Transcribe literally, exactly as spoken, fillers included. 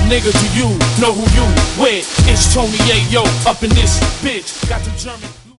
nigga, do you know who you with? It's Tony Ayo up in this bitch. Got them German.